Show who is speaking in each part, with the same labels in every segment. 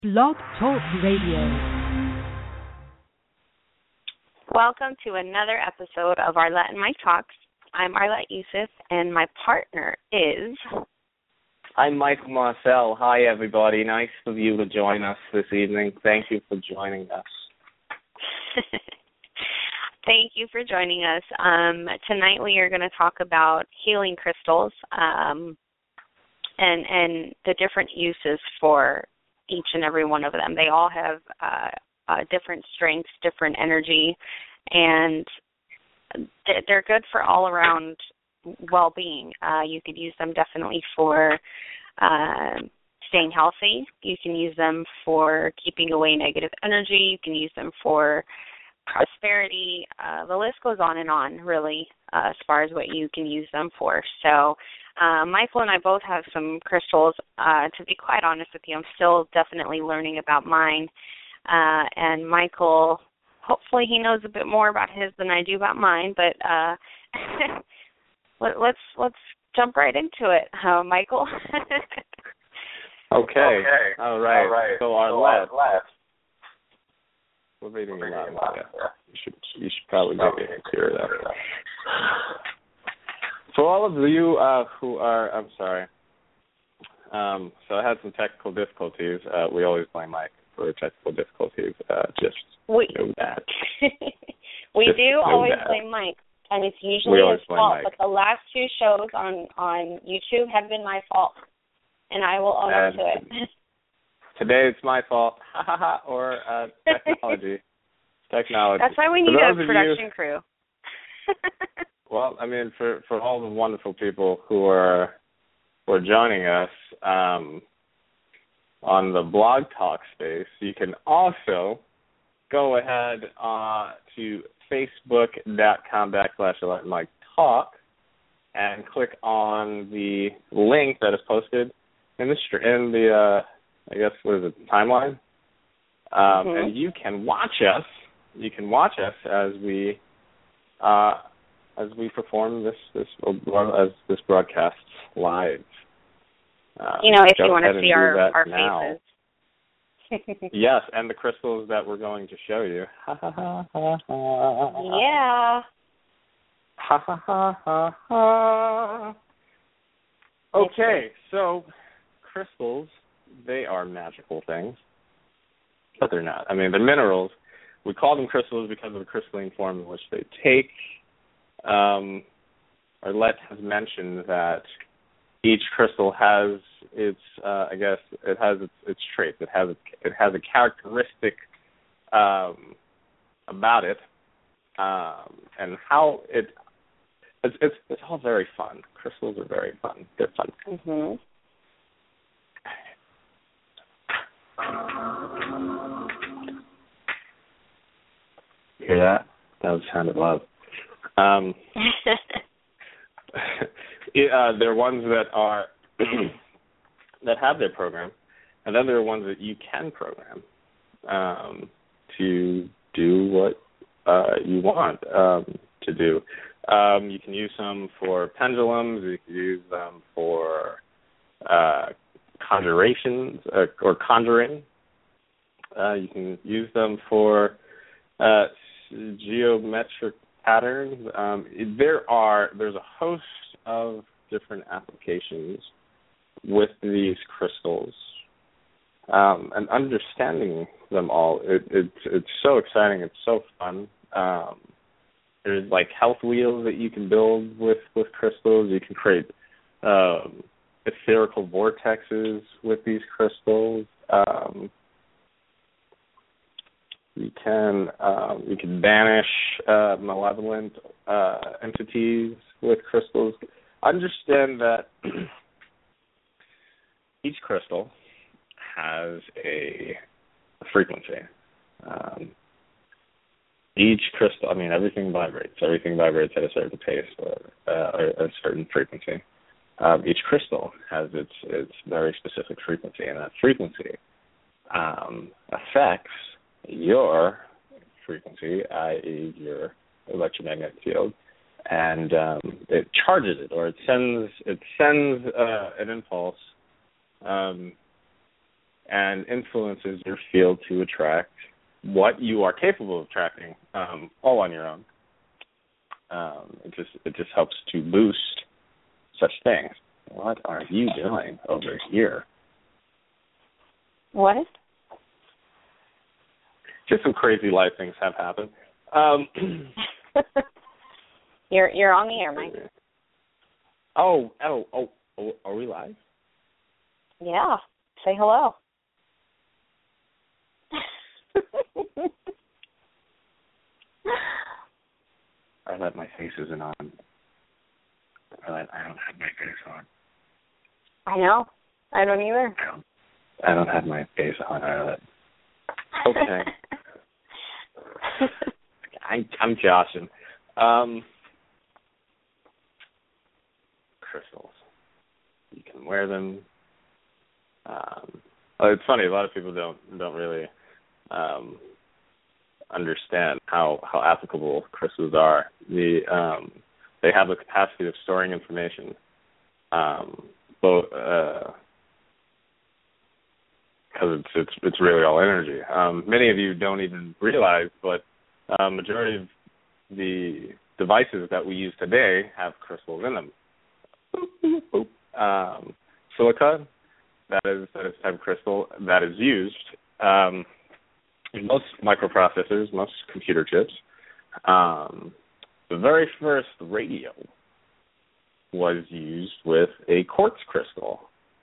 Speaker 1: Blog Talk Radio.
Speaker 2: Welcome to another episode of Arlette and Mike Talks. I'm Arlette Yusuf, and my partner is...
Speaker 3: I'm Michael Marcel. Hi, everybody. Nice of you to join us this evening. Thank you for joining us.
Speaker 2: Thank you for joining us. Tonight we are going to talk about healing crystals and the different uses for each and every one of them. They all have different strengths, different energy, and they're good for all-around well-being. You could use them definitely for staying healthy. You can use them for keeping away negative energy. You can use them for prosperity. The list goes on, really, as far as what you can use them for. So Michael and I both have some crystals. To be quite honest with you, I'm still definitely learning about mine. And Michael, hopefully he knows a bit more about his than I do about mine. But let's jump right into it, Michael.
Speaker 3: Okay. All right. So Arlette. We're reading a lot. Yeah. You should probably get it clear that. For all of you who are, I'm sorry. So I had some technical difficulties. We always blame Mike for technical difficulties. Just know that.
Speaker 2: We do always blame Mike, and it's usually his fault. But the last two shows on YouTube have been my fault, and I will own up to it. Today it's my fault, or technology. That's why we need a production crew.
Speaker 3: Well, I mean, for all the wonderful people who are joining us on the Blog Talk space, you can also go ahead to facebook.com/ArletteandMikeTalk and click on the link that is posted in the I guess, what is it, timeline? And you can watch us. You can watch us as we perform this broadcast live.
Speaker 2: If you want to see our faces.
Speaker 3: Yes, and the crystals that we're going to show you.
Speaker 2: Yeah.
Speaker 3: Okay, so crystals, they are magical things, but they're not. I mean, they're minerals. We call them crystals because of the crystalline form in which they take. Arlette has mentioned that each crystal has its, its traits. It has a characteristic about it, and how it's all very fun. Crystals are very fun. They're fun.
Speaker 2: Mm-hmm.
Speaker 3: Hear that? That was Sound of Love. There are ones that are that have their program, and then there are ones that you can program to do what you want to do. You can use them for pendulums. You can use them for conjurations or conjuring. You can use them for geometric patterns. There's a host of different applications with these crystals, and understanding them all. It's so exciting. It's so fun. There's like health wheels that you can build with crystals. You can create etherical vortexes with these crystals. You can banish malevolent entities with crystals. Understand that each crystal has a frequency. Each crystal, I mean, everything vibrates. Everything vibrates at a certain pace or a certain frequency. Each crystal has its very specific frequency, and that frequency affects your frequency, i.e. your electromagnetic field, and it charges it, or it sends an impulse, and influences your field to attract what you are capable of attracting, all on your own. It just helps to boost such things. What are you doing over here?
Speaker 2: What?
Speaker 3: Just some crazy life things have happened.
Speaker 2: You're on the air, Mike.
Speaker 3: Oh, are we live?
Speaker 2: Yeah. Say hello.
Speaker 3: Arlette, my face isn't on. Arlette, I don't have my face on.
Speaker 2: I know. I don't either.
Speaker 3: I don't have my face on, Arlette. Okay. I'm joshing. Crystals. You can wear them. It's funny. A lot of people don't really understand how applicable crystals are. They have the capacity of storing information, both because it's really all energy. Many of you don't even realize, but majority of the devices that we use today have crystals in them. Silica, that is type of crystal that is used in most microprocessors, most computer chips. The very first radio was used with a quartz crystal.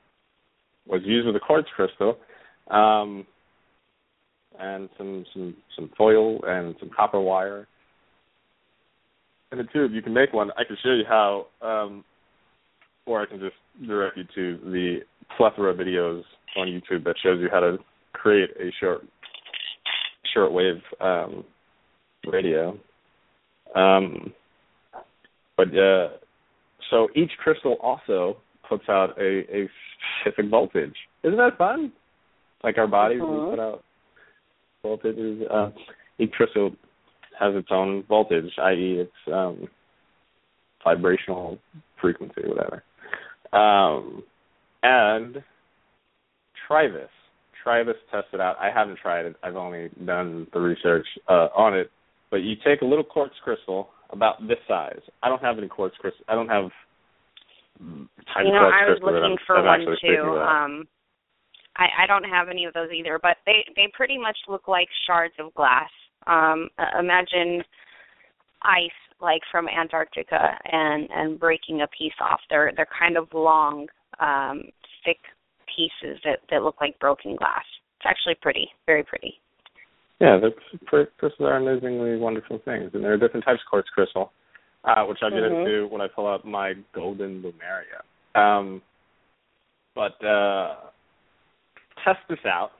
Speaker 3: And some foil and some copper wire and a tube. You can make one. I can show you how, or I can just direct you to the plethora of videos on YouTube that shows you how to create a shortwave radio. So each crystal also puts out a specific voltage. Isn't that fun? Like our bodies, we put out voltages. Each crystal has its own voltage, i.e. its vibrational frequency, whatever. And try this. Test it out. I haven't tried it. I've only done the research on it. But you take a little quartz crystal about this size. I don't have any quartz crystal. I don't have type of quartz crystal.
Speaker 2: I was looking for one too. I don't have any of those either, but they pretty much look like shards of glass. Imagine ice, like from Antarctica, and breaking a piece off. They're kind of long, thick pieces that look like broken glass. It's actually pretty, very pretty.
Speaker 3: Yeah, crystals are amazingly wonderful things, and there are different types of quartz crystal, which I'll get into when I pull out my golden Lumeria. But test this out.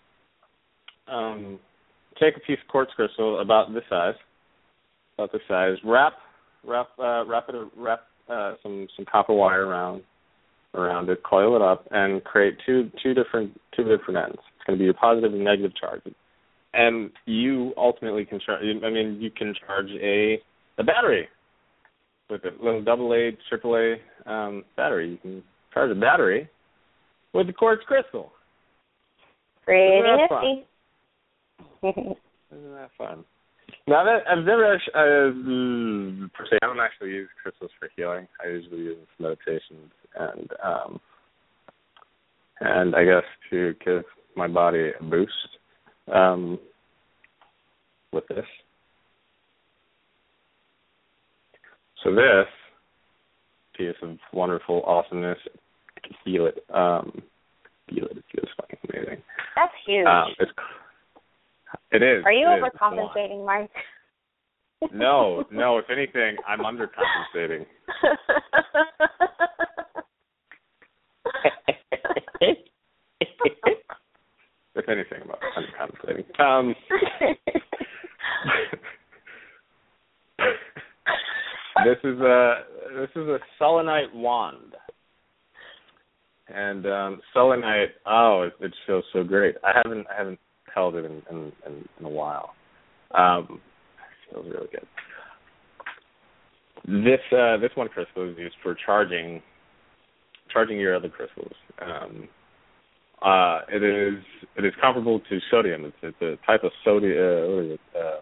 Speaker 3: Take a piece of quartz crystal about this size. Wrap some copper wire around it. Coil it up and create two different ends. It's going to be your positive and negative charges. And you ultimately can charge. You can charge a battery with it, little AA, AAA battery. You can charge a battery with the quartz crystal.
Speaker 2: Pretty nifty.
Speaker 3: Isn't that fun? Now that I've never per se, I don't actually use crystals for healing. I usually use them for meditations and I guess to give my body a boost with this. So this piece of wonderful awesomeness, I can feel it. It feels fucking amazing.
Speaker 2: That's huge.
Speaker 3: It is.
Speaker 2: Are you overcompensating, Mike?
Speaker 3: No. If anything, I'm undercompensating. If anything, I'm undercompensating. This is a selenite wand, and selenite. Oh, it feels so great. I haven't held it in a while. It feels really good. This one crystal is used for charging your other crystals It is comparable to sodium. It's a type of sodium. What is it?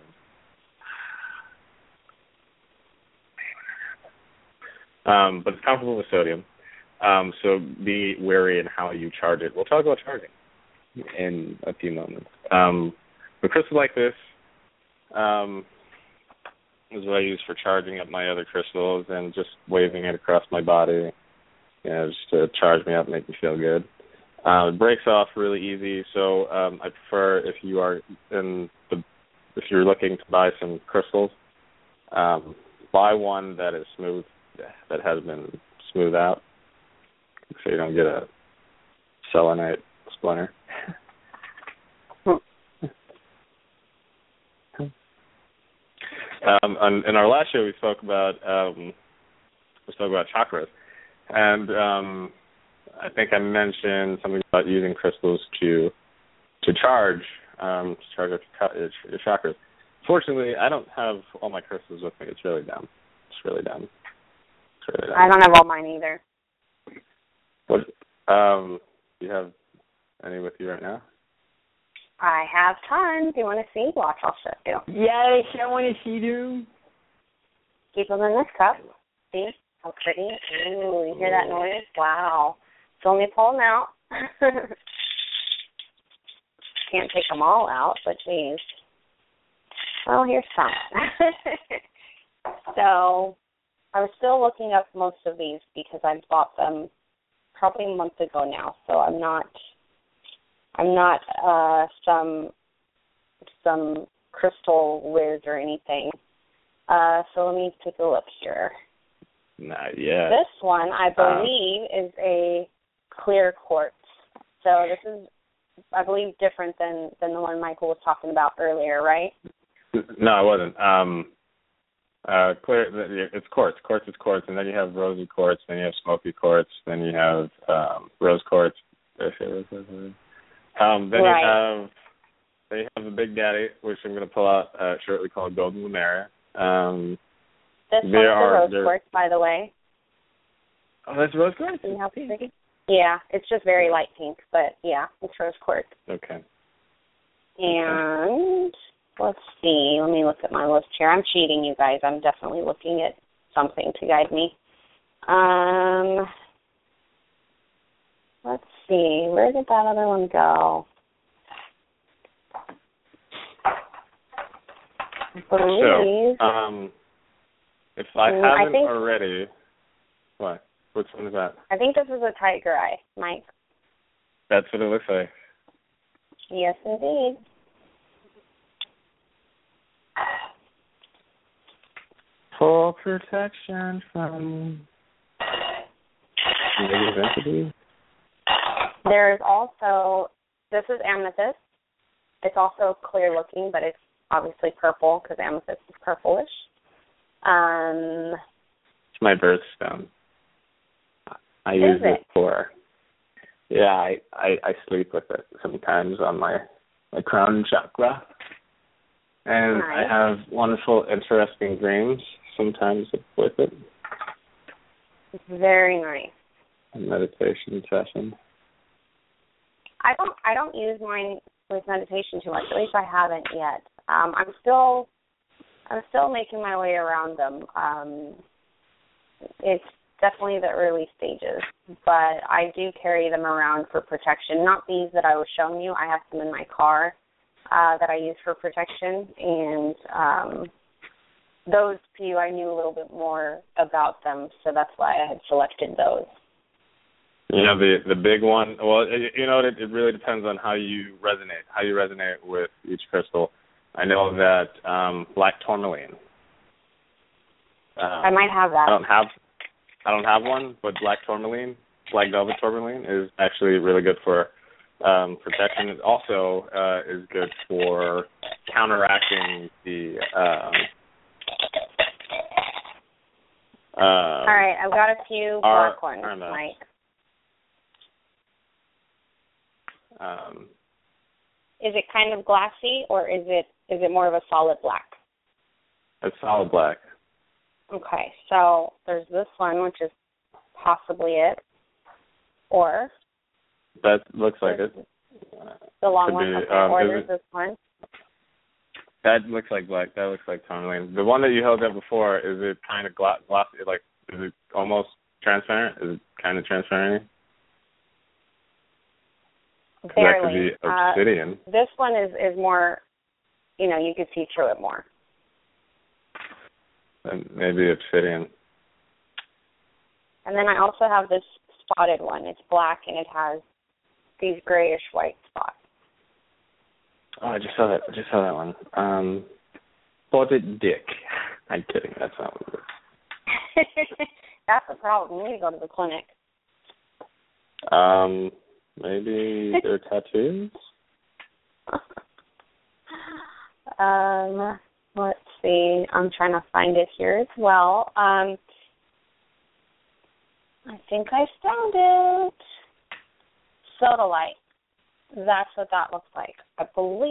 Speaker 3: But it's comparable with sodium. So be wary in how you charge it. We'll talk about charging in a few moments. A crystal like this is what I use for charging up my other crystals and just waving it across my body, just to charge me up, make me feel good. It breaks off really easy, so I prefer if you're looking to buy some crystals, buy one that is smooth, that has been smoothed out, so you don't get a selenite splinter. In our last show, we spoke about chakras, and I think I mentioned something about using crystals to charge up your chakras. Fortunately, I don't have all my crystals with me. It's really dumb.
Speaker 2: I don't have all mine either.
Speaker 3: What? Do you have any with you right now?
Speaker 2: I have tons. Do you want to see? Watch, I'll show you.
Speaker 1: Yes, I want to see them.
Speaker 2: Keep them in this cup. See how pretty? Ooh, you hear that noise? Wow. So let me pull them out. Can't take them all out, but geez. Well, here's some. So I was still looking up most of these because I bought them probably a month ago now. So I'm not some crystal whiz or anything. So let me take a look here.
Speaker 3: Not yet.
Speaker 2: This one, I believe, is a clear quartz. So this is, I believe, different than the one Michael was talking about earlier, right?
Speaker 3: No, it wasn't. Clear. It's quartz. Quartz is quartz, and then you have rosy quartz, then you have smoky quartz, then you have rose quartz. Then
Speaker 2: right.
Speaker 3: you have the Big Daddy, which I'm going to pull out shortly, called Golden Lunaria.
Speaker 2: This one's the rose quartz, by the way.
Speaker 3: Oh, that's rose quartz?
Speaker 2: See how pretty? Yeah, it's just very light pink, but yeah, it's rose quartz.
Speaker 3: Okay.
Speaker 2: And let's see. Let me look at my list here. I'm cheating, you guys. I'm definitely looking at something to guide me. Let's see. Where did that other one go? I believe.
Speaker 3: So, if I haven't already, what? Which one is that?
Speaker 2: I think this is a tiger eye, Mike.
Speaker 3: That's what it looks like.
Speaker 2: Yes, indeed.
Speaker 3: For protection from negative entities.
Speaker 2: There's also, this is amethyst. It's also clear looking, but it's obviously purple because amethyst is purplish.
Speaker 3: It's my birthstone. I use it for, I sleep with it sometimes on my crown chakra. And
Speaker 2: nice.
Speaker 3: I have wonderful, interesting dreams sometimes with it.
Speaker 2: It's very nice.
Speaker 3: A meditation session.
Speaker 2: I don't use mine with meditation too much. At least I haven't yet. I'm still making my way around them. It's definitely the early stages, but I do carry them around for protection. Not these that I was showing you. I have some in my car that I use for protection, and those few I knew a little bit more about them, so that's why I had selected those.
Speaker 3: You know, the big one, well, it really depends on how you resonate with each crystal. I know that black tourmaline.
Speaker 2: I might have that.
Speaker 3: I don't have one, but black tourmaline, black velvet tourmaline, is actually really good for protection. It also is good for counteracting the.
Speaker 2: All right, I've got a few black ones, Mike. Is it kind of glassy, or is it more of a solid black?
Speaker 3: It's solid black.
Speaker 2: Okay, so there's this one, which is possibly it, or
Speaker 3: That looks like it.
Speaker 2: The long
Speaker 3: Could
Speaker 2: one.
Speaker 3: be,
Speaker 2: Okay. Or there's this one.
Speaker 3: That looks like black. That looks like tourmaline. The one that you held up before, is it kind of glossy? Like, is it almost transparent? Is it kind of transparent?
Speaker 2: Barely.
Speaker 3: That could be obsidian.
Speaker 2: This one is more, you could see through it more.
Speaker 3: And maybe obsidian.
Speaker 2: And then I also have this spotted one. It's black and it has these grayish white spots.
Speaker 3: Oh, I just saw that one. Spotted dick. I'm kidding. That's not what it is.
Speaker 2: That's the problem. You need to go to the clinic.
Speaker 3: Maybe they're tattoos?
Speaker 2: Let's see. I'm trying to find it here as well. I think I found it. Sodalite. That's what that looks like. I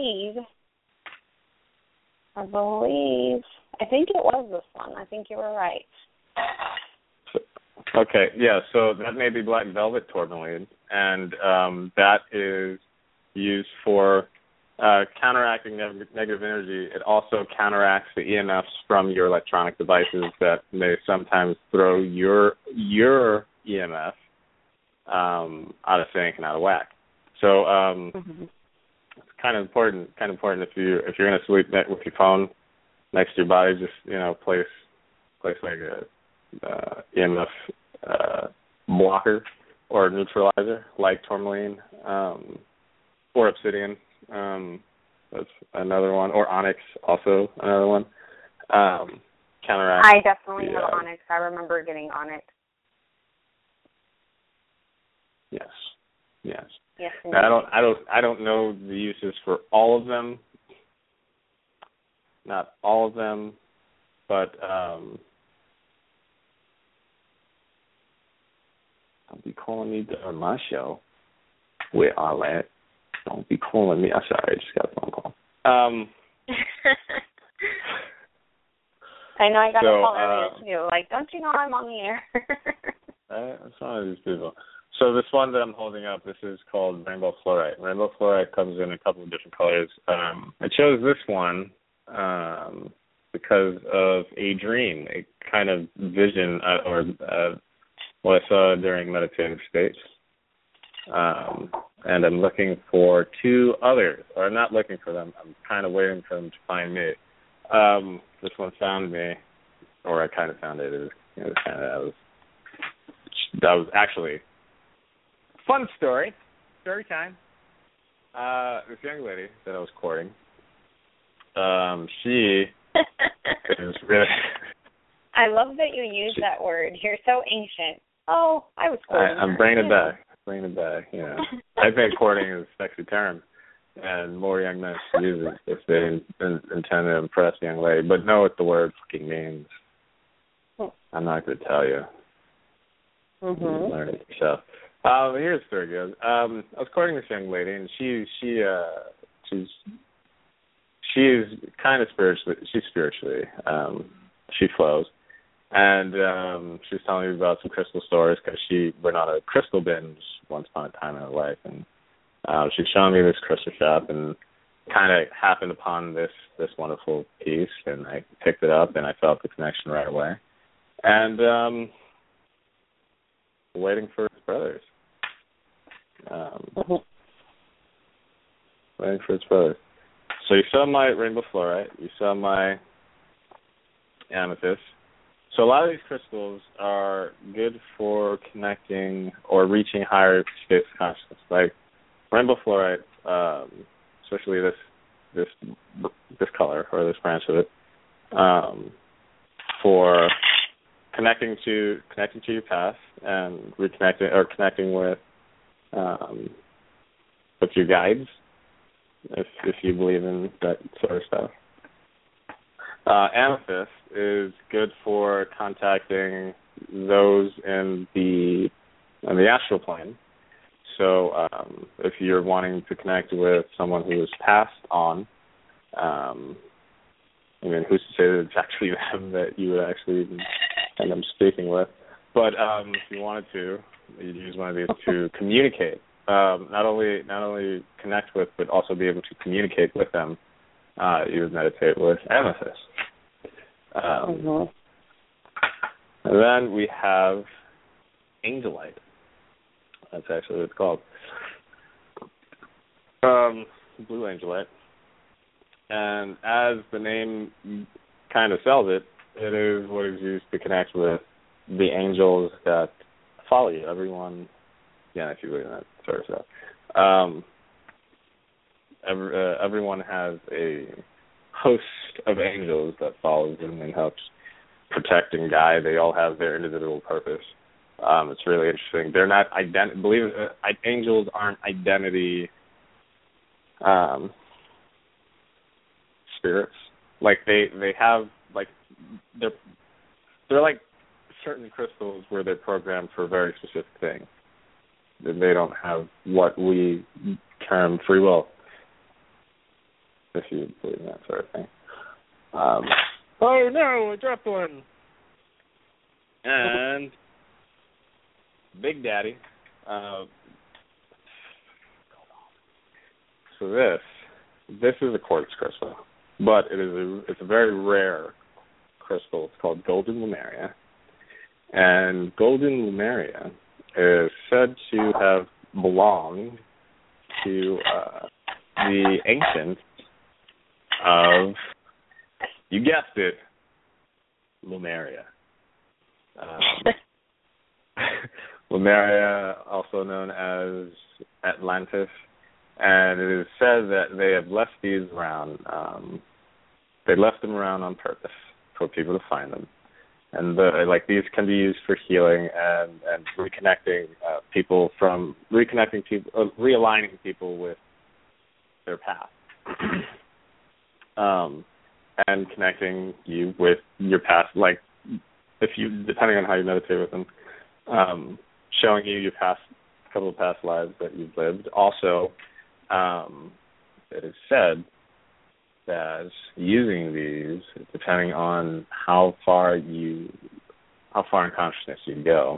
Speaker 2: think it was this one. I think you were right.
Speaker 3: Okay, yeah, so that may be black velvet tourmaline, and that is used for counteracting negative energy. It also counteracts the EMFs from your electronic devices that may sometimes throw your EMF out of sync and out of whack. So it's kind of important if you're going to sleep with your phone next to your body, just place like a EMF blocker or neutralizer like tourmaline or obsidian. That's another one, or onyx, also another one. Counteract.
Speaker 2: I definitely have onyx. I remember getting onyx.
Speaker 3: Yes.
Speaker 2: Yes.
Speaker 3: Now, I don't know the uses for all of them. Not all of them, but don't be calling me on my show. Where all at? Don't be calling me. I'm sorry, I just got a phone call.
Speaker 2: I know I got a call earlier too. Like, don't you know I'm on the air?
Speaker 3: That's one of these people. So this one that I'm holding up, this is called Rainbow Fluorite. Rainbow Fluorite comes in a couple of different colors. I chose this one because of a dream, a kind of vision, or what I saw during meditative states. And I'm looking for two others, or I'm not looking for them. I'm kind of waiting for them to find me. This one found me, or I kind of found it. That was actually fun story time. This young lady that I was courting, she is really.
Speaker 2: I love that you use that word. You're so ancient. Oh, I was courting.
Speaker 3: I'm bringing it back. I think courting is a sexy term, and more young men should use it if they intend to impress a young lady, but know what the word fucking means. I'm not going to tell you. Learn it yourself. Here's the story goes. I was courting this young lady, and she is kind of spiritually. She's spiritually. She flows, and she was telling me about some crystal stories because she went on a crystal binge once upon a time in her life, and she's showing me this crystal shop, and kind of happened upon this wonderful piece, and I picked it up, and I felt the connection right away, and waiting for its brothers. Waiting for its brothers. So you saw my rainbow fluorite, you saw my amethyst. So a lot of these crystals are good for connecting or reaching higher states of consciousness. Like rainbow fluorite, especially this color or this branch of it, for connecting to your past and reconnecting or connecting with your guides, if you believe in that sort of stuff. Amethyst is good for contacting those in the astral plane. So if you're wanting to connect with someone who is passed on, who's to say that it's actually them that you would actually end up speaking with? But if you wanted to, you'd use one of these to communicate not only connect with, but also be able to communicate with them. You would meditate with amethyst. And then we have angelite. That's actually what it's called. Blue angelite. And as the name kind of sells it, it is what is used to connect with the angels that follow you. Everyone, if you believe in that sort of stuff. Everyone has a host of angels that follows them and helps protect and guide. They all have their individual purpose. It's really interesting. They're not angels aren't identity spirits. Like they have like they're like certain crystals where they're programmed for very specific things. They don't have what we term free will, if you believe in that sort of thing. Oh no, I dropped one. And Big Daddy. So this is a quartz crystal, but it's a very rare crystal. It's called Golden Lemuria, and Golden Lemuria is said to have belonged to the ancients of, you guessed it, Lemuria. Lemuria, also known as Atlantis, and it is said that they have left these around. They left them around on purpose for people to find them, and these can be used for healing and reconnecting people, realigning people with their path, and connecting you with your past. Like depending on how you meditate with them, showing you your past, couple of past lives that you've lived. Also, it is said that using these, depending on how far in consciousness you go,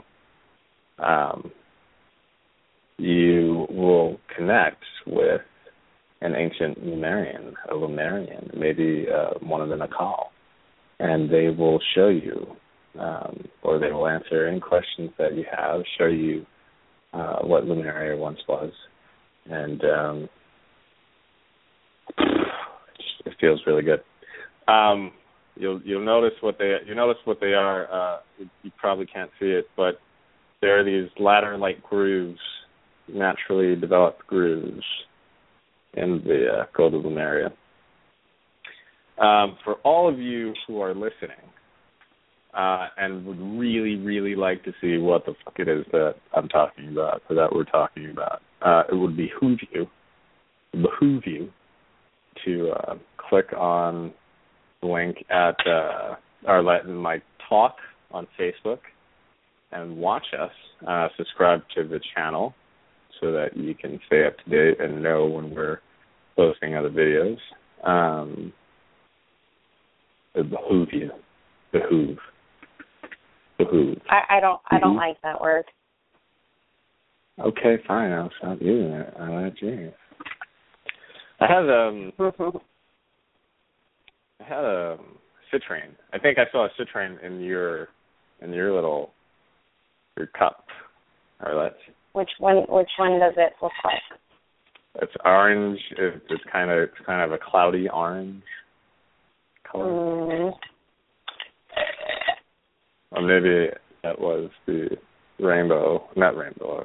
Speaker 3: you will connect with an ancient Lemurian, maybe one of the Nakal, and they will show you, or they will answer any questions that you have, show you what Lemuria once was, and it feels really good. You'll notice what they are. You probably can't see it, but there are these ladder-like grooves, naturally developed grooves in the Golden Lemuria. For all of you who are listening and would really, really like to see what the fuck it is that I'm talking about, or that we're talking about, it would behoove you to click on the link at my talk on Facebook and watch us. Subscribe to the channel so that you can stay up to date and know when we're posting other videos. It behoove you. Behoove.
Speaker 2: I don't like that word.
Speaker 3: Okay, fine. I'll stop using it. I'll let you. I had a citrine. I think I saw a citrine in your cup, Arlette.
Speaker 2: Which one does it look like?
Speaker 3: It's orange. It's kind of a cloudy orange color. Or maybe that was the rainbow. Not rainbow.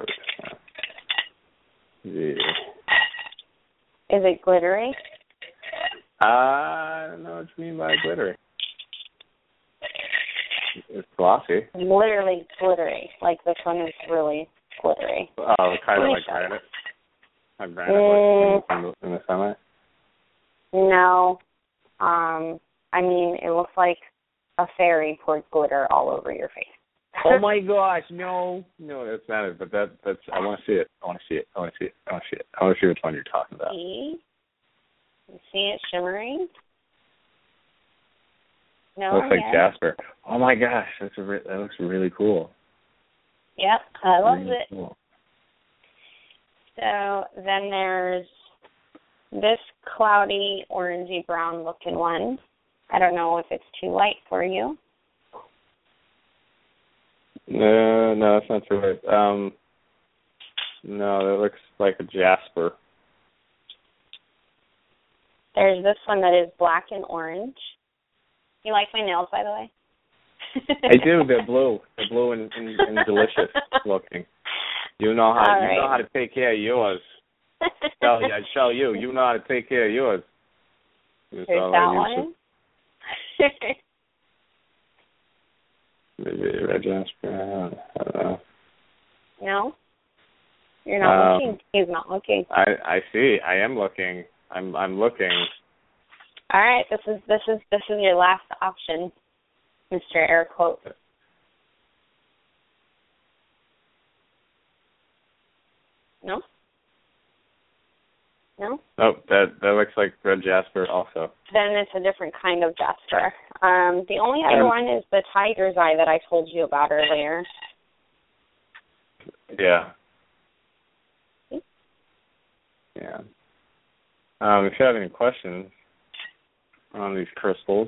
Speaker 2: Is it glittery?
Speaker 3: I don't know what you mean by glittery. It's glossy.
Speaker 2: Literally glittery. Like this one is really glittery.
Speaker 3: Oh, kind of like granite. Like granite in the summer?
Speaker 2: No. I mean, it looks like a fairy poured glitter all over your face.
Speaker 3: Oh my gosh, no, that's not it. But that's. I want to see it. I want to see which one you're talking about.
Speaker 2: See? You see it shimmering? No.
Speaker 3: Looks like Jasper. Oh my gosh, that looks really cool.
Speaker 2: Yep, I love it.
Speaker 3: Cool.
Speaker 2: So then there's this cloudy, orangey brown looking one. I don't know if it's too light for you.
Speaker 3: No, that's not too light. No, that looks like a jasper.
Speaker 2: There's this one that is black and orange. You like my nails, by the way?
Speaker 3: I do. They're blue. They're blue and delicious looking. You know how to take care of yours. I tell you, you know how to take care of yours.
Speaker 2: There's that one.
Speaker 3: Maybe red jasper. I don't know.
Speaker 2: No, you're not looking. He's not looking.
Speaker 3: I see. I am looking. I'm looking.
Speaker 2: All right. This is your last option, Mr. Air Quote. No? No?
Speaker 3: Oh, that looks like red jasper also.
Speaker 2: Then it's a different kind of jasper. The only other one is the tiger's eye that I told you about earlier.
Speaker 3: Yeah. Yeah. If you have any questions on these crystals,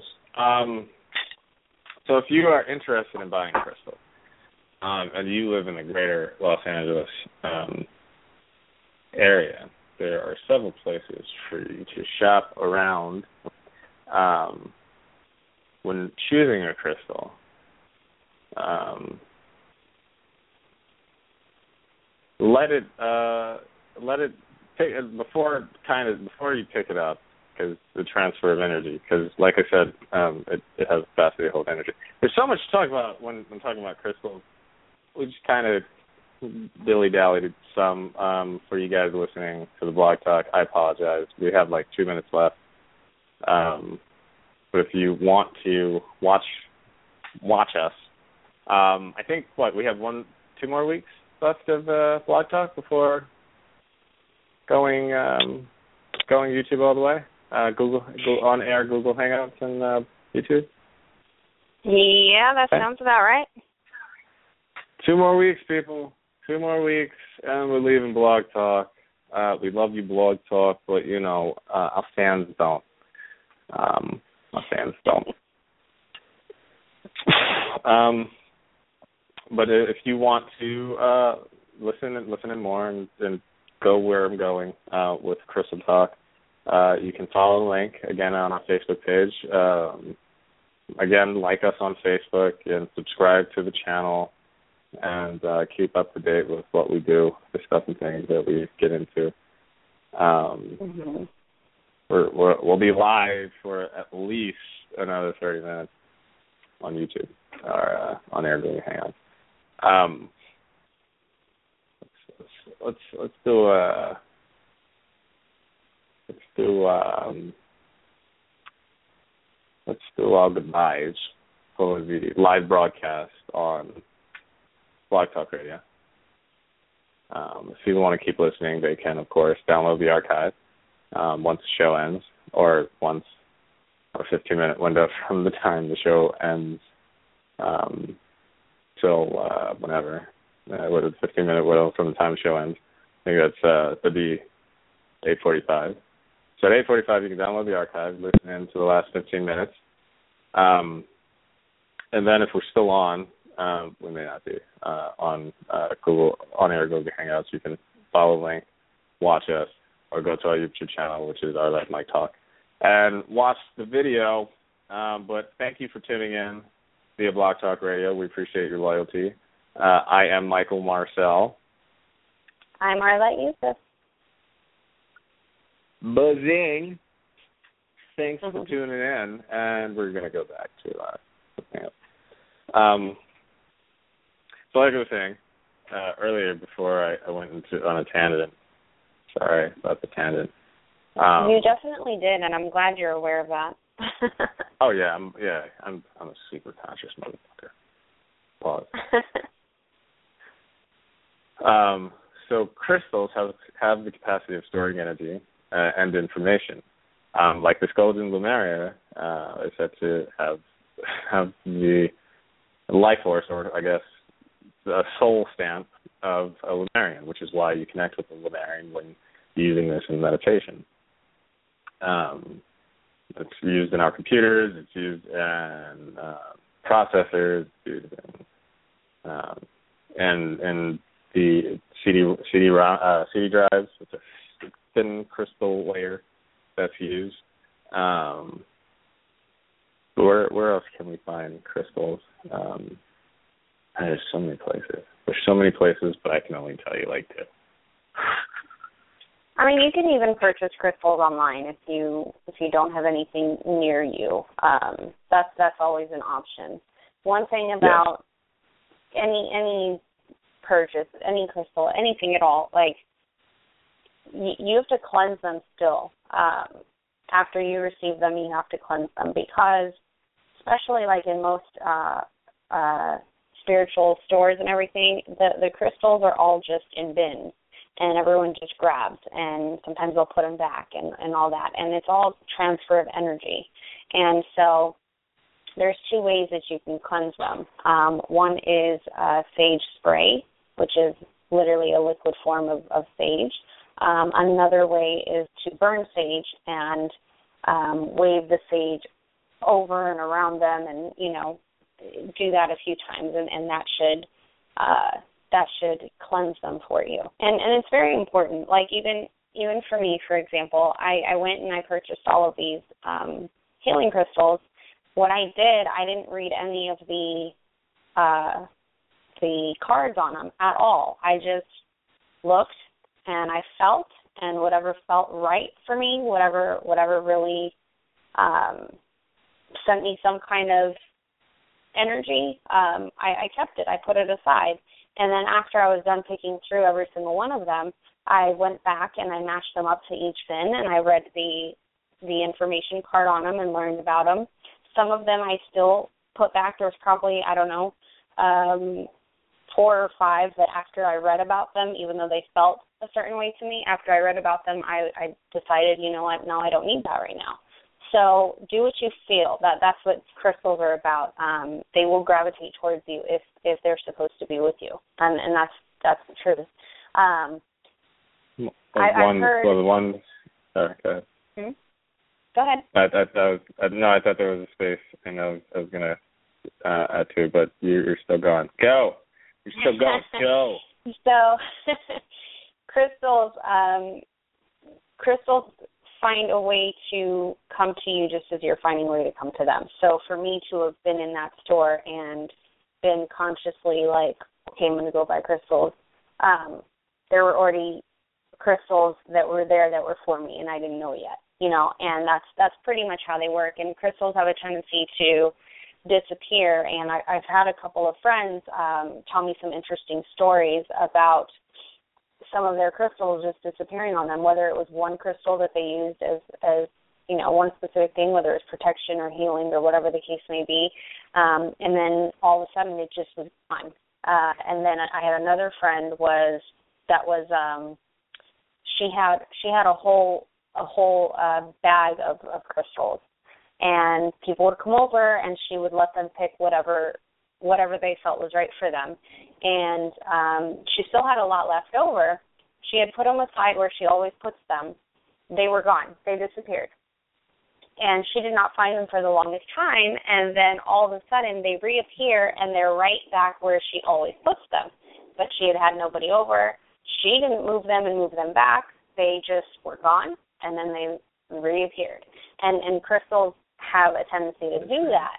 Speaker 3: so if you are interested in buying crystals, and you live in the greater Los Angeles area, there are several places for you to shop around when choosing a crystal. Let it take before you pick it up, because the transfer of energy. Because, like I said, it has the capacity to hold energy. There's so much to talk about when talking about crystals. We just kind of dilly-dallied some. For you guys listening to the blog talk, I apologize. We have like 2 minutes left. But if you want to watch us, I think we have 2 more weeks left of blog talk before going YouTube all the way. Google on air, Google Hangouts, and YouTube.
Speaker 2: Yeah, that sounds about right.
Speaker 3: 2 more weeks, people. 2 more weeks, and we're leaving Blog Talk. We love you, Blog Talk, but our fans don't. But if you want to listen in more and go where I'm going with Crystal Talk, you can follow the link again on our Facebook page. Again, like us on Facebook and subscribe to the channel, and keep up to date with what we do, discussing things that we get into. We'll be live for at least another 30 minutes on YouTube or on Air Google Hangouts. Let's do our goodbyes for the live broadcast on Blog Talk Radio. If people want to keep listening, they can, of course, download the archive once the show ends, or once a 15-minute window from the time the show ends till whenever. What is 15-minute window from the time the show ends? I think that'd be 8:45. So at 8:45, you can download the archive, listen in to the last 15 minutes. And then if we're still on, we may not be, on Google, on Air Google Hangouts, you can follow the link, watch us, or go to our YouTube channel, which is Our Life Mike Talk, and watch the video. But thank you for tuning in via Blog Talk Radio. We appreciate your loyalty. I am Michael Marcel.
Speaker 2: I'm Arlette Yusuf.
Speaker 3: Buzzing. Thanks for tuning in, and we're going to go back to something else. So like I was saying earlier, before I went on a tangent. Sorry about the tangent.
Speaker 2: You definitely did, and I'm glad you're aware of that.
Speaker 3: Oh yeah, I'm a super conscious motherfucker. Pause. So crystals have the capacity of storing energy and information. Like this golden Lumeria is said to have the life force, or I guess the soul stamp of a Lumarian, which is why you connect with the Lumarian when using this in meditation. It's used in our computers. It's used in processors. It's used in, and the CD drives. It's a thin crystal layer that's used. Where else can we find crystals? There's so many places. There's so many places, but I can only tell you like two.
Speaker 2: I mean, you can even purchase crystals online if you don't have anything near you. That's always an option. One thing about any purchase, any crystal, anything at all, like you have to cleanse them still. After you receive them, you have to cleanse them because, especially like in most spiritual stores and everything, the crystals are all just in bins, and everyone just grabs, and sometimes they'll put them back and all that, and it's all transfer of energy. And so there's two ways that you can cleanse them. One is sage spray, which is literally a liquid form of sage. Another way is to burn sage and wave the sage over and around them, and do that a few times, and that should cleanse them for you. And it's very important. Like even for me, for example, I went and I purchased all of these healing crystals. What I did, I didn't read any of the cards on them at all. I just looked and I felt, and whatever felt right for me, whatever really sent me some kind of energy, I kept it. I put it aside. And then after I was done picking through every single one of them, I went back and I matched them up to each bin, and I read the information card on them and learned about them. Some of them I still put back. There was probably, 4 or 5 that after I read about them, even though they felt a certain way to me, after I read about them, I decided, you know what, no, I don't need that right now. So do what you feel. That's what crystals are about. They will gravitate towards you if they're supposed to be with you, and that's the truth. I've heard.
Speaker 3: Well, one. Sorry, go ahead.
Speaker 2: Go ahead.
Speaker 3: I thought there was a space, and I was gonna add to, but you're still going. Go. You're still going. Go.
Speaker 2: So, crystals find a way to come to you just as you're finding a way to come to them. So for me to have been in that store and been consciously like, okay, I'm going to go buy crystals, there were already crystals that were there that were for me, and I didn't know yet, and that's pretty much how they work. And crystals have a tendency to disappear, and I've had a couple of friends tell me some interesting stories about some of their crystals just disappearing on them, whether it was one crystal that they used as one specific thing, whether it was protection or healing or whatever the case may be, and then all of a sudden it just was gone. And then I had another friend she had a whole bag of crystals, and people would come over and she would let them pick whatever they felt was right for them. And she still had a lot left over. She had put them aside where she always puts them. They were gone. They disappeared. And she did not find them for the longest time, and then all of a sudden they reappear, and they're right back where she always puts them. But she had nobody over. She didn't move them and move them back. They just were gone, and then they reappeared. And crystals have a tendency to do that.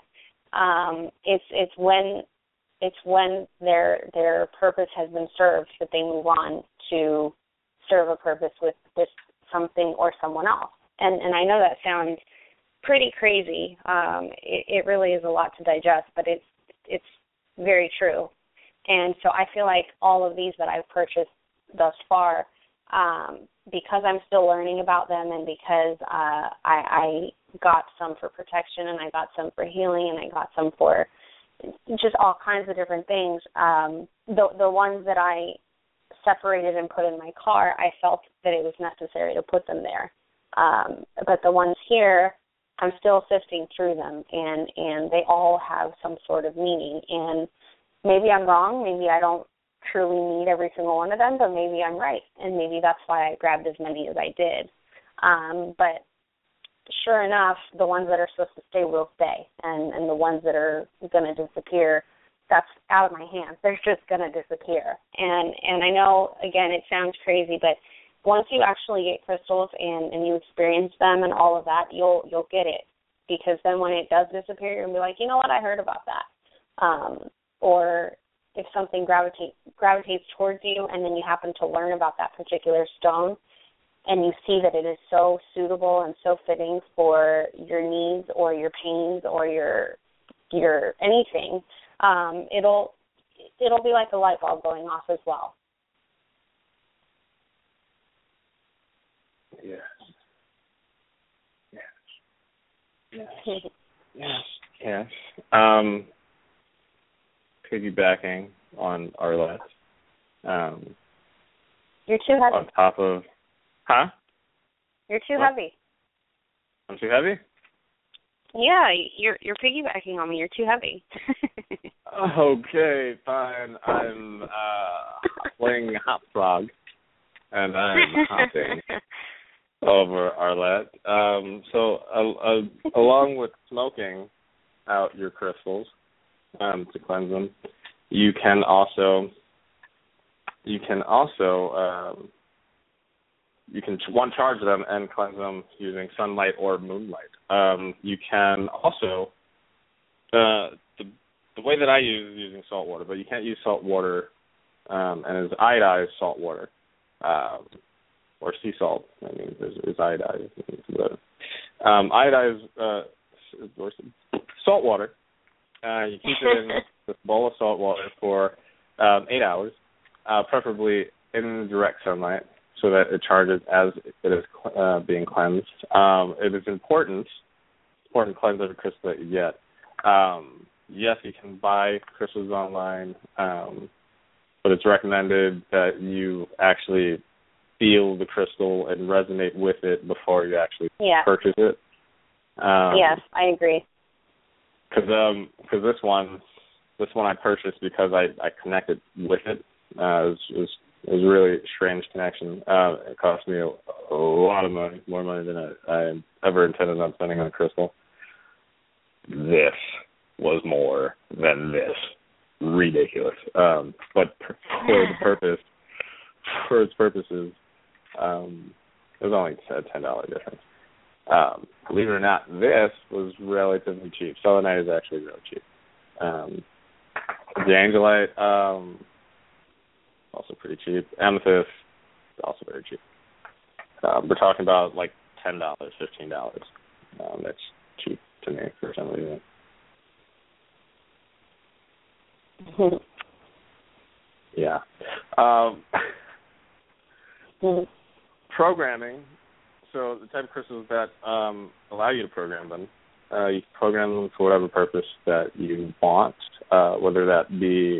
Speaker 2: It's when their purpose has been served that they move on to serve a purpose with something or someone else. And I know that sounds pretty crazy. It really is a lot to digest, but it's very true. And so I feel like all of these that I've purchased thus far, because I'm still learning about them, and because I got some for protection, and I got some for healing, and I got some for just all kinds of different things. The ones that I separated and put in my car, I felt that it was necessary to put them there. But the ones here, I'm still sifting through them, and they all have some sort of meaning. And maybe I'm wrong. Maybe I don't truly need every single one of them, but maybe I'm right, and maybe that's why I grabbed as many as I did. But sure enough, the ones that are supposed to stay will stay, and the ones that are going to disappear, that's out of my hands. They're just going to disappear. And I know, again, it sounds crazy, but once you actually get crystals and you experience them and all of that, you'll get it. Because then when it does disappear, you're going to be like, you know what, I heard about that. Or if something gravitates towards you and then you happen to learn about that particular stone and you see that it is so suitable and so fitting for your needs or your pains or your anything, it'll be like a light bulb going off as well.
Speaker 3: Yes. Yes. Yes. Yes. Piggybacking on Arlette.
Speaker 2: You're too heavy.
Speaker 3: On top of, huh?
Speaker 2: You're too heavy.
Speaker 3: I'm too heavy?
Speaker 2: Yeah, you're piggybacking on me. You're too heavy.
Speaker 3: Okay, fine. I'm playing Hop Frog, and I'm hopping over Arlette. So along with smoking out your crystals to cleanse them, you can also one, charge them and cleanse them using sunlight or moonlight. You can also the way that I use is using salt water, but you can't use salt water and it's iodized salt water. Or sea salt. I mean, there's iodized. Iodized salt water. You keep it in this bowl of salt water for 8 hours, preferably in direct sunlight, so that it charges as it is being cleansed. It is important to cleanse every crystal that you get. Yes, you can buy crystals online, but it's recommended that you actually feel the crystal and resonate with it before you actually purchase it.
Speaker 2: Yes, I agree.
Speaker 3: Because this one I purchased because I connected with it. It was a really strange connection. It cost me a lot of money, more money than I ever intended on spending on a crystal. This was more than this. Ridiculous. But for its purposes, it was only a $10 difference. Believe it or not, this was relatively cheap. Selenite is actually really cheap. The Angelite, also pretty cheap. Amethyst, also very cheap. We're talking about like $10, $15. That's cheap to me for some reason. Yeah. Programming. So the type of crystals that allow you to program them, you can program them for whatever purpose that you want, whether that be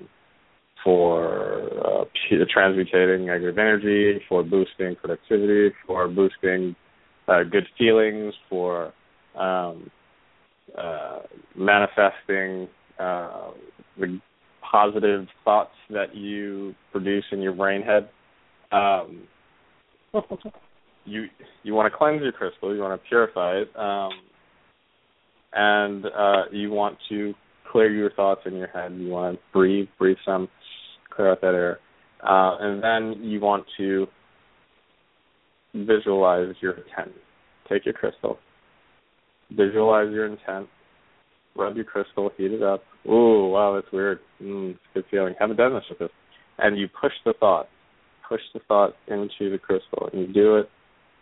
Speaker 3: for transmutating negative energy, for boosting productivity, for boosting good feelings, for manifesting the positive thoughts that you produce in your brain head. You want to cleanse your crystal, you want to purify it, and you want to clear your thoughts in your head. You want to breathe some, clear out that air, and then you want to visualize your intent. Take your crystal, visualize your intent, rub your crystal, heat it up. Ooh, wow, that's weird. It's a good feeling. Haven't done this with this. And you push the thought into the crystal, and you do it.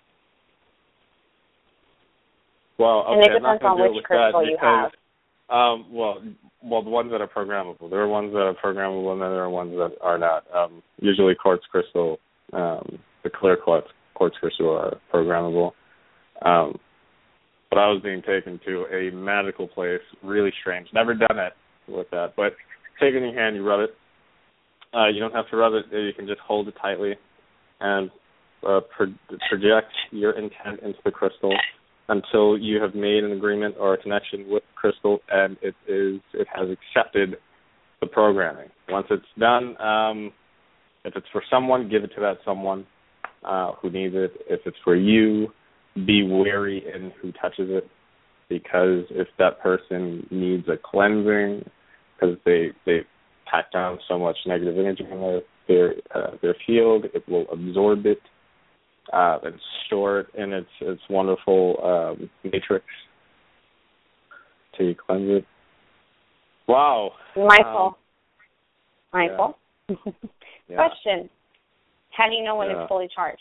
Speaker 3: Well, okay, I'm not going to do it with that because, well, the ones that are programmable. There are ones that are programmable, and then there are ones that are not. Usually, quartz crystal, the clear quartz crystal are programmable. But I was being taken to a magical place, really strange. Never done it with that, but take it in your hand, you rub it. You don't have to rub it. You can just hold it tightly and project your intent into the crystal until you have made an agreement or a connection with the crystal, and it has accepted the programming. Once it's done, if it's for someone, give it to that someone who needs it. If it's for you, be wary in who touches it, because if that person needs a cleansing because they pack down so much negative energy in their field, it will absorb it and store it in its wonderful matrix till you cleanse it. Wow.
Speaker 2: Michael.
Speaker 3: Yeah.
Speaker 2: Question. How do you know when it's fully charged?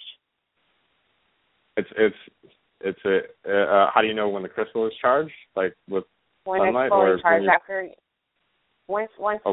Speaker 3: It's how do you know when the crystal is charged? Like with
Speaker 2: when
Speaker 3: sunlight,
Speaker 2: it's fully
Speaker 3: or
Speaker 2: charged after once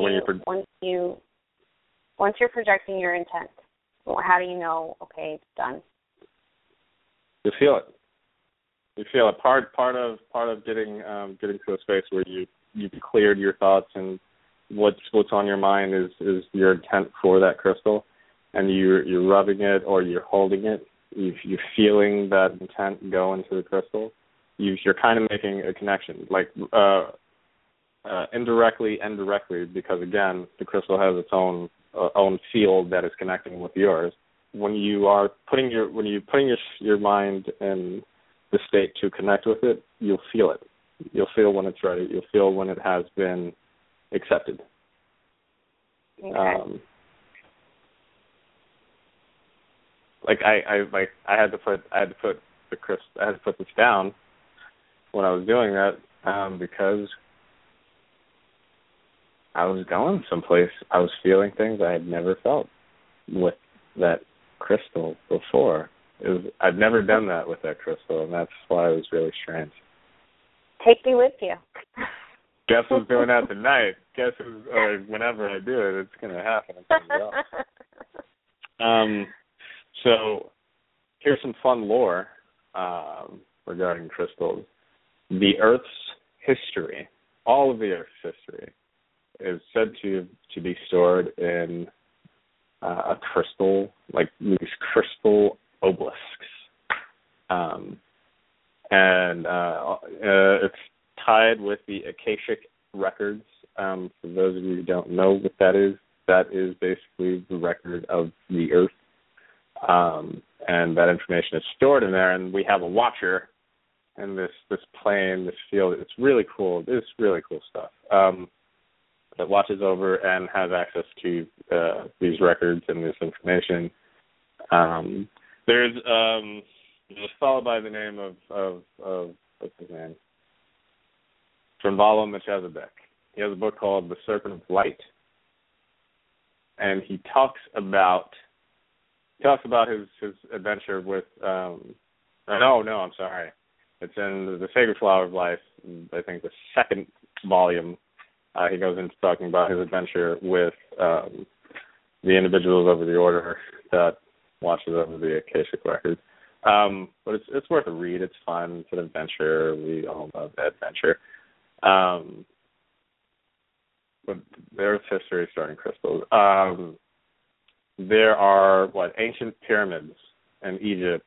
Speaker 2: you're projecting your intent. How do you know? Okay, it's done.
Speaker 3: You feel it. You feel it. Part of getting to a space where you've cleared your thoughts and what's on your mind is your intent for that crystal, and you're rubbing it or you're holding it. You're feeling that intent go into the crystal. You're kind of making a connection, like indirectly and directly, because again, the crystal has its own field that is connecting with yours. When you are putting your mind in the state to connect with it, you'll feel it. You'll feel when it's ready. You'll feel when it has been accepted.
Speaker 2: Okay.
Speaker 3: I had to put this down when I was doing that because I was going someplace. I was feeling things I had never felt with that crystal before. I'd never done that with that crystal, and that's why it was really strange.
Speaker 2: Take me with you.
Speaker 3: Guess who's doing that tonight? Guess who's, or whenever I do it, it's going to happen. It's going to go. So here's some fun lore regarding crystals. The Earth's history, all of the Earth's history, is said to be stored in a crystal, like these crystal obelisks. And it's tied with the Akashic records. For those of you who don't know what that is basically the record of the Earth. And that information is stored in there, and we have a watcher in this plane, this field. It's really cool. It's really cool stuff. That watches over and has access to these records and this information. There's a fellow by the name of what's his name? Trinvala Melchizedek. He has a book called The Serpent of Light, and he talks about his adventure with I'm sorry. It's in The Sacred Flower of Life, I think the second volume. He goes into talking about his adventure with the individuals over the order that watches over the Akashic records. But it's worth a read. It's fun. It's an adventure. We all love that adventure. But there's history starting crystals. There are ancient pyramids in Egypt,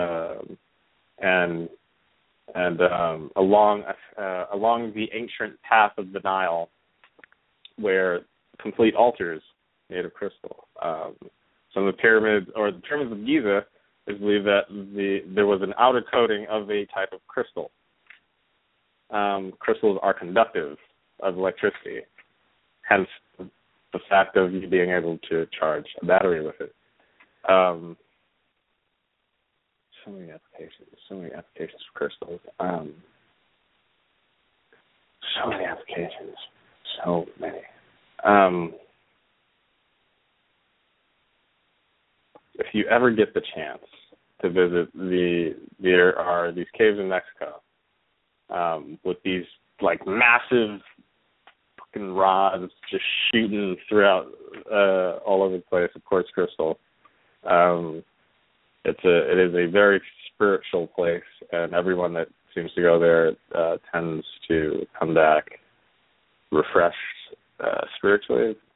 Speaker 3: and along the ancient path of the Nile, where complete altars made of crystal. Some of the pyramids of Giza, is believed that there was an outer coating of a type of crystal. Crystals are conductive of electricity, hence the fact of you being able to charge a battery with it. So many applications for crystals. So many applications. So many. If you ever get the chance to visit there are these caves in Mexico with these massive fucking rods just shooting throughout all over the place, of course, crystal. It is a very spiritual place, and everyone that seems to go there tends to come back refreshed spiritually.